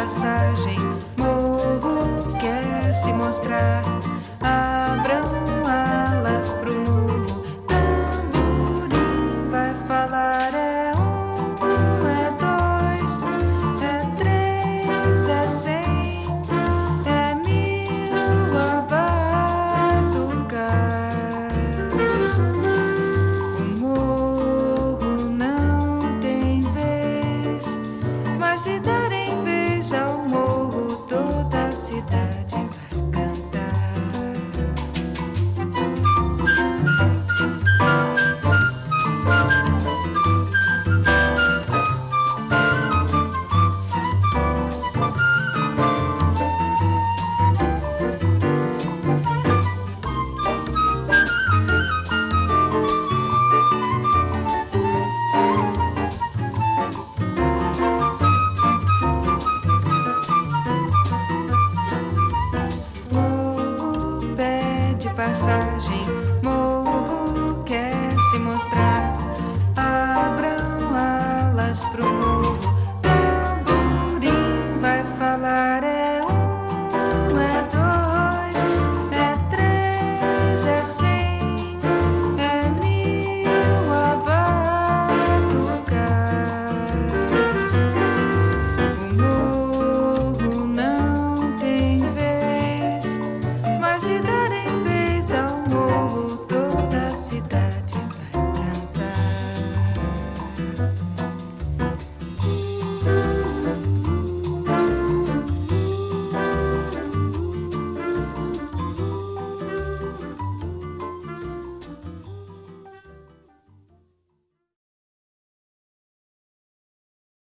passagem. Morro quer se mostrar. Abram alas pro morro. Tamborim vai falar. É um, é dois, é três, é 100, é 1000 a batucar. O morro não tem vez, mas se dá